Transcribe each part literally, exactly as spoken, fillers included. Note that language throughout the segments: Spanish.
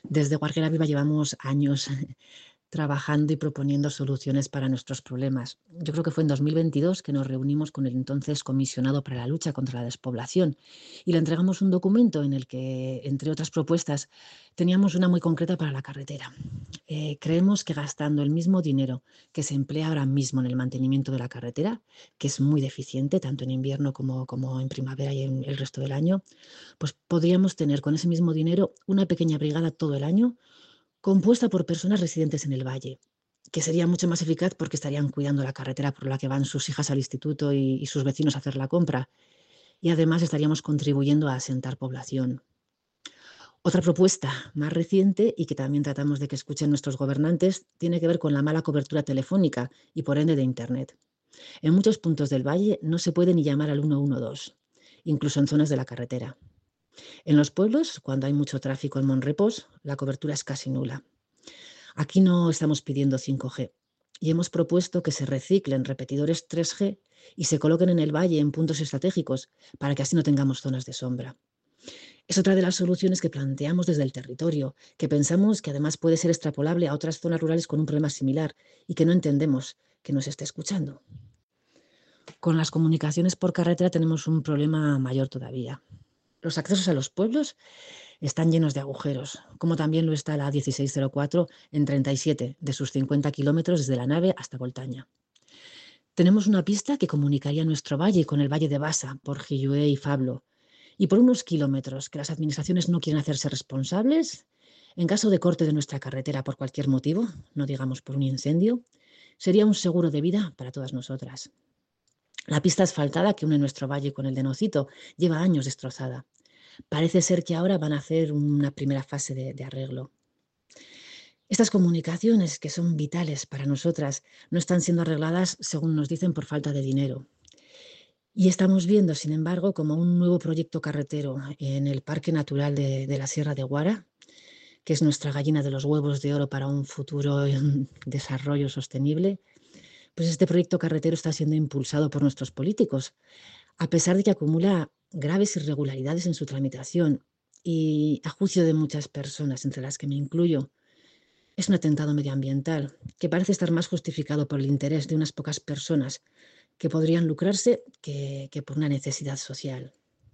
Desde Guarguera Viva llevamos años trabajando y proponiendo soluciones para nuestros problemas. Yo creo que fue en dos mil veintidós que nos reunimos con el entonces comisionado para la lucha contra la despoblación y le entregamos un documento en el que, entre otras propuestas, teníamos una muy concreta para la carretera. Eh, creemos que gastando el mismo dinero que se emplea ahora mismo en el mantenimiento de la carretera, que es muy deficiente tanto en invierno como, como en primavera y en el resto del año, pues podríamos tener con ese mismo dinero una pequeña brigada todo el año compuesta por personas residentes en el valle, que sería mucho más eficaz porque estarían cuidando la carretera por la que van sus hijas al instituto y, y sus vecinos a hacer la compra. Y además estaríamos contribuyendo a asentar población. Otra propuesta más reciente y que también tratamos de que escuchen nuestros gobernantes tiene que ver con la mala cobertura telefónica y por ende de Internet. En muchos puntos del valle no se puede ni llamar al ciento doce, incluso en zonas de la carretera. En los pueblos, cuando hay mucho tráfico en Monrepos, la cobertura es casi nula. Aquí no estamos pidiendo cinco G y hemos propuesto que se reciclen repetidores tres G y se coloquen en el valle en puntos estratégicos para que así no tengamos zonas de sombra. Es otra de las soluciones que planteamos desde el territorio, que pensamos que además puede ser extrapolable a otras zonas rurales con un problema similar y que no entendemos que nos esté escuchando. Con las comunicaciones por carretera tenemos un problema mayor todavía. Los accesos a los pueblos están llenos de agujeros, como también lo está la dieciséis cero cuatro en treinta y siete de sus cincuenta kilómetros desde la nave hasta Voltaña. Tenemos una pista que comunicaría nuestro valle con el valle de Basa por Gillué y Fablo, y por unos kilómetros que las administraciones no quieren hacerse responsables, en caso de corte de nuestra carretera por cualquier motivo, no digamos por un incendio, sería un seguro de vida para todas nosotras. La pista asfaltada que une nuestro valle con el de Nocito lleva años destrozada. Parece ser que ahora van a hacer una primera fase de, de arreglo. Estas comunicaciones, que son vitales para nosotras, no están siendo arregladas, según nos dicen, por falta de dinero. Y estamos viendo, sin embargo, como un nuevo proyecto carretero en el Parque Natural de, de la Sierra de Guara, que es nuestra gallina de los huevos de oro para un futuro em, desarrollo sostenible, pues este proyecto carretero está siendo impulsado por nuestros políticos, a pesar de que acumula graves irregularidades en su tramitación y, a juicio de muchas personas, entre las que me incluyo, es un atentado medioambiental que parece estar más justificado por el interés de unas pocas personas que podrían lucrarse que, que por una necesidad social.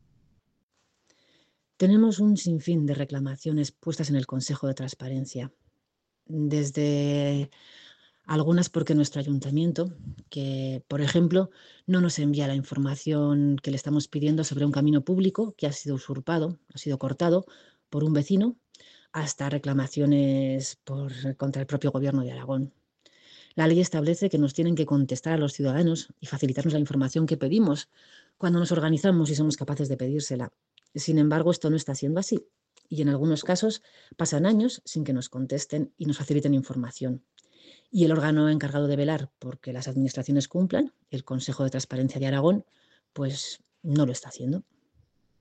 Tenemos un sinfín de reclamaciones puestas en el Consejo de Transparencia, desde algunas porque nuestro ayuntamiento, que por ejemplo no nos envía la información que le estamos pidiendo sobre un camino público que ha sido usurpado, ha sido cortado por un vecino, hasta reclamaciones por, contra el propio gobierno de Aragón. La ley establece que nos tienen que contestar a los ciudadanos y facilitarnos la información que pedimos cuando nos organizamos y somos capaces de pedírsela. Sin embargo, esto no está siendo así y en algunos casos pasan años sin que nos contesten y nos faciliten información. Y el órgano encargado de velar porque las administraciones cumplan, el Consejo de Transparencia de Aragón, pues no lo está haciendo.